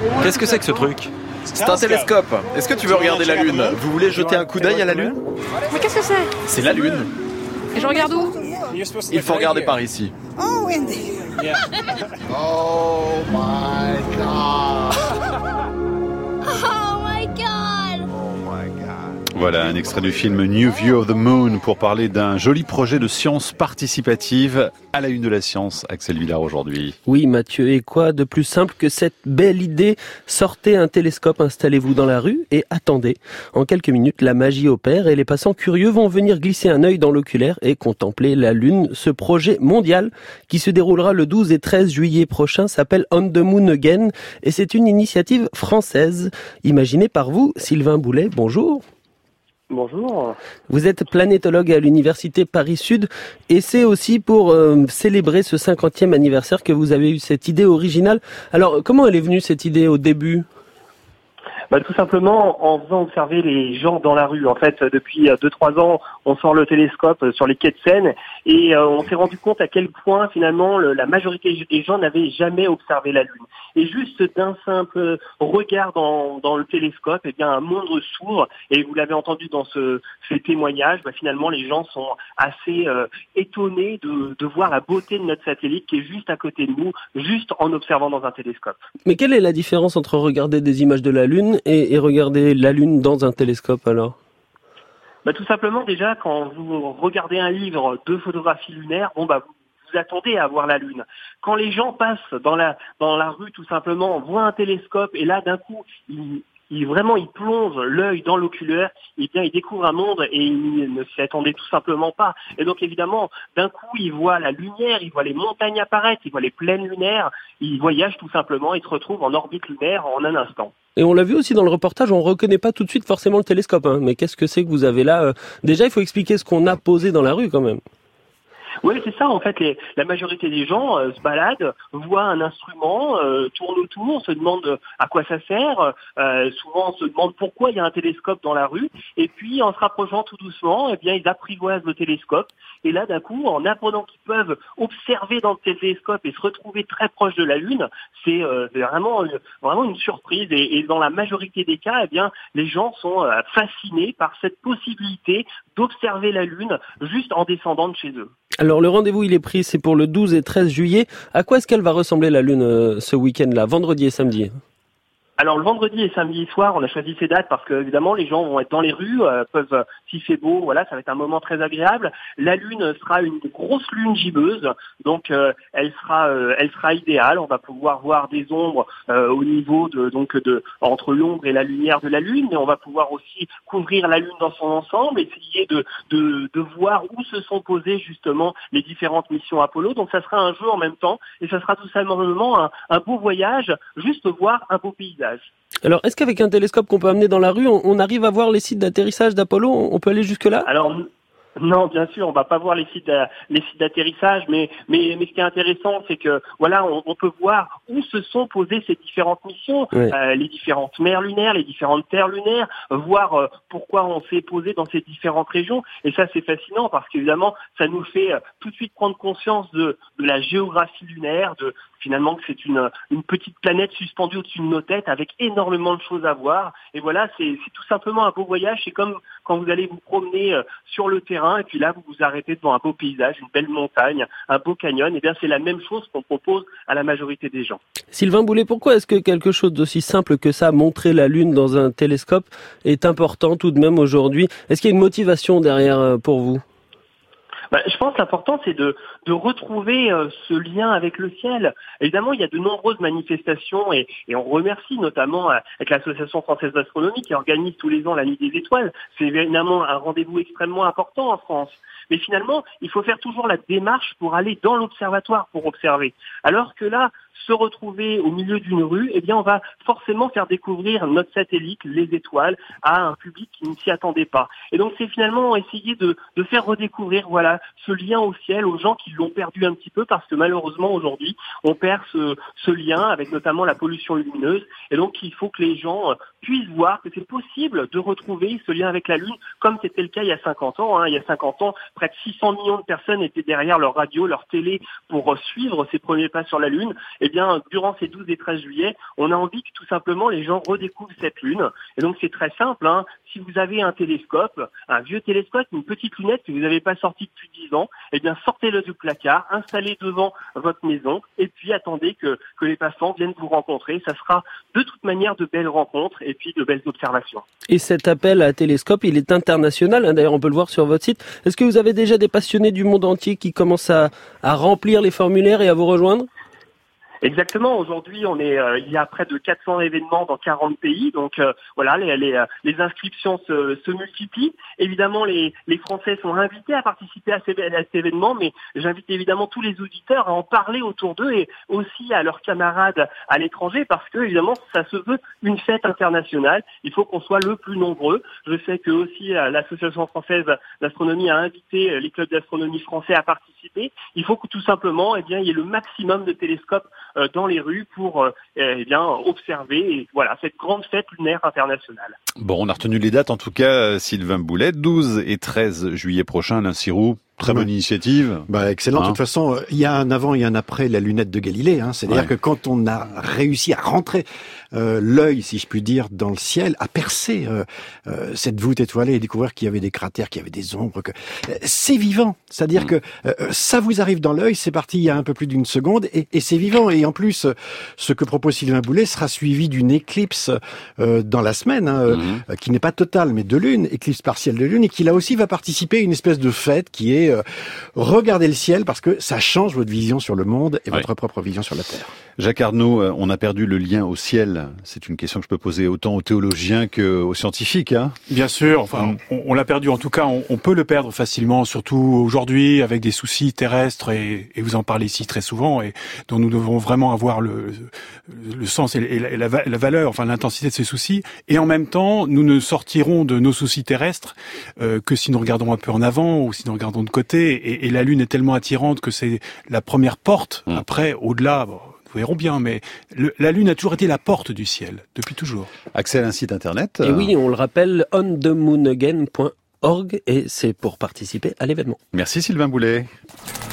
Qu'est-ce que c'est que ce truc ? C'est un télescope. Est-ce que tu veux regarder la Lune ? Vous voulez jeter un coup d'œil à la Lune ? Mais qu'est-ce que c'est ? C'est la Lune. Et je regarde où ? Il faut regarder par ici. Oh, Wendy. Oh my God. Oh my God. Voilà un extrait du film New View of the Moon pour parler d'un joli projet de science participative à la une de la science. Axel Villard aujourd'hui. Oui Mathieu, et quoi de plus simple que cette belle idée ? Sortez un télescope, installez-vous dans la rue et attendez. En quelques minutes, la magie opère et les passants curieux vont venir glisser un œil dans l'oculaire et contempler la Lune. Ce projet mondial qui se déroulera le 12 et 13 juillet prochain s'appelle On the Moon Again et c'est une initiative française imaginée par vous, Sylvain Boulet. Bonjour. Bonjour. Vous êtes planétologue à l'université Paris-Sud et c'est aussi pour célébrer ce 50e anniversaire que vous avez eu cette idée originale. Alors, comment elle est venue cette idée au début ? Tout simplement en faisant observer les gens dans la rue. En fait, depuis 2-3 ans, on sort le télescope sur les quais de Seine et on s'est rendu compte à quel point finalement la majorité des gens n'avaient jamais observé la Lune. Et juste d'un simple regard dans le télescope, eh bien un monde s'ouvre. Et vous l'avez entendu dans ces témoignages, finalement les gens sont assez étonnés de voir la beauté de notre satellite qui est juste à côté de nous, juste en observant dans un télescope. Mais quelle est la différence entre regarder des images de la Lune et regarder la Lune dans un télescope alors ? Tout simplement déjà quand vous regardez un livre de photographie lunaire, vous attendez à voir la Lune. Quand les gens passent dans la rue tout simplement, voient un télescope et là d'un coup ils plongent l'œil dans l'oculaire, et bien ils découvrent un monde et ils ne s'y attendaient tout simplement pas. Et donc évidemment, d'un coup ils voient la lumière, ils voient les montagnes apparaître, ils voient les plaines lunaires, ils voyagent tout simplement, ils se retrouvent en orbite lunaire en un instant. Et on l'a vu aussi dans le reportage, on reconnaît pas tout de suite forcément le télescope, mais qu'est-ce que c'est que vous avez là ? Déjà, il faut expliquer ce qu'on a posé dans la rue quand même. Oui, c'est ça. En fait, la majorité des gens se baladent, voient un instrument, tournent autour, se demandent à quoi ça sert. Souvent, on se demande pourquoi il y a un télescope dans la rue. Et puis, en se rapprochant tout doucement, eh bien, ils apprivoisent le télescope. Et là, d'un coup, en apprenant qu'ils peuvent observer dans le télescope et se retrouver très proche de la Lune, c'est vraiment une surprise. Et dans la majorité des cas, eh bien, les gens sont fascinés par cette possibilité d'observer la Lune juste en descendant de chez eux. Alors le rendez-vous il est pris, c'est pour le 12 et 13 juillet. À quoi est-ce qu'elle va ressembler la Lune ce week-end-là, vendredi et samedi ? Alors le vendredi et samedi soir, on a choisi ces dates parce que évidemment les gens vont être dans les rues, peuvent, s'il fait beau, voilà, ça va être un moment très agréable. La lune sera une grosse lune gibbeuse, donc elle sera idéale. On va pouvoir voir des ombres au niveau de entre l'ombre et la lumière de la lune, mais on va pouvoir aussi couvrir la lune dans son ensemble, essayer de voir où se sont posées justement les différentes missions Apollo. Donc ça sera un jeu en même temps et ça sera tout simplement un beau voyage, juste voir un beau paysage. Alors, est-ce qu'avec un télescope qu'on peut amener dans la rue, on arrive à voir les sites d'atterrissage d'Apollo ? On peut aller jusque-là ? Alors, non, bien sûr, on va pas voir les sites d'atterrissage, mais ce qui est intéressant, c'est que voilà, on peut voir où se sont posées ces différentes missions, les différentes mers lunaires, les différentes terres lunaires, voir pourquoi on s'est posé dans ces différentes régions. Et ça, c'est fascinant parce qu'évidemment, ça nous fait tout de suite prendre conscience de la géographie lunaire, finalement que c'est une petite planète suspendue au-dessus de nos têtes avec énormément de choses à voir. Et voilà, c'est tout simplement un beau voyage. C'est comme quand vous allez vous promener sur le terrain et puis là, vous vous arrêtez devant un beau paysage, une belle montagne, un beau canyon. Et bien, c'est la même chose qu'on propose à la majorité des gens. Sylvain Boulet, pourquoi est-ce que quelque chose d'aussi simple que ça, montrer la Lune dans un télescope, est important tout de même aujourd'hui ? Est-ce qu'il y a une motivation derrière pour vous ? Je pense que l'important, c'est de retrouver ce lien avec le ciel. Évidemment, il y a de nombreuses manifestations et on remercie notamment avec l'Association française d'astronomie qui organise tous les ans la Nuit des étoiles. C'est évidemment un rendez-vous extrêmement important en France. Mais finalement, il faut faire toujours la démarche pour aller dans l'observatoire pour observer. Alors que là, se retrouver au milieu d'une rue, eh bien, on va forcément faire découvrir notre satellite, les étoiles, à un public qui ne s'y attendait pas. Et donc, c'est finalement essayer de faire redécouvrir, voilà, ce lien au ciel aux gens qui l'ont perdu un petit peu parce que malheureusement, aujourd'hui, on perd ce lien avec notamment la pollution lumineuse. Et donc, il faut que les gens puissent voir que c'est possible de retrouver ce lien avec la Lune comme c'était le cas il y a 50 ans. Il y a 50 ans, près de 600 millions de personnes étaient derrière leur radio, leur télé pour suivre ces premiers pas sur la Lune. eh bien, durant ces 12 et 13 juillet, on a envie que tout simplement les gens redécouvrent cette lune. Et donc c'est très simple, hein. Si vous avez un télescope, un vieux télescope, une petite lunette que vous n'avez pas sortie depuis 10 ans, eh bien sortez-le du placard, installez devant votre maison et puis attendez que les passants viennent vous rencontrer. Ça sera de toute manière de belles rencontres et puis de belles observations. Et cet appel à télescope, il est international, hein. D'ailleurs on peut le voir sur votre site. Est-ce que vous avez déjà des passionnés du monde entier qui commencent à remplir les formulaires et à vous rejoindre ? Exactement. Aujourd'hui, il y a près de 400 événements dans 40 pays. Donc voilà, les inscriptions se multiplient. Évidemment, les Français sont invités à participer à cet événement, mais j'invite évidemment tous les auditeurs à en parler autour d'eux et aussi à leurs camarades à l'étranger, parce que évidemment, ça se veut une fête internationale. Il faut qu'on soit le plus nombreux. Je sais que aussi l'Association française d'astronomie a invité les clubs d'astronomie français à participer. Il faut que tout simplement, il y ait le maximum de télescopes dans les rues pour observer cette grande fête lunaire internationale. Bon, on a retenu les dates en tout cas, Sylvain Boulet, 12 et 13 juillet prochain, Alain Sirou. Très bonne initiative. Excellent. De toute façon, il y a un avant et un après la lunette de Galilée. C'est-à-dire que quand on a réussi à rentrer l'œil, si je puis dire, dans le ciel, à percer cette voûte étoilée et découvrir qu'il y avait des cratères, qu'il y avait des ombres, que c'est vivant. C'est-à-dire que ça vous arrive dans l'œil, c'est parti il y a un peu plus d'une seconde et c'est vivant. Et en plus, ce que propose Sylvain Boulet sera suivi d'une éclipse dans la semaine, qui n'est pas totale, mais de lune, éclipse partielle de lune, et qui là aussi va participer à une espèce de fête qui est regardez le ciel parce que ça change votre vision sur le monde et votre propre vision sur la Terre. Jacques Arnaud, on a perdu le lien au ciel. C'est une question que je peux poser autant aux théologiens qu'aux scientifiques. Bien sûr, on l'a perdu. En tout cas, on peut le perdre facilement, surtout aujourd'hui avec des soucis terrestres et vous en parlez ici très souvent et dont nous devons vraiment avoir le sens et la valeur, l'intensité de ces soucis. Et en même temps, nous ne sortirons de nos soucis terrestres que si nous regardons un peu en avant ou si nous regardons de côté. Et la Lune est tellement attirante que c'est la première porte. Après, au-delà, nous verrons bien, mais la Lune a toujours été la porte du ciel, depuis toujours. Accès à un site internet. Et oui, on le rappelle, onthemoonagain.org et c'est pour participer à l'événement. Merci Sylvain Boulet.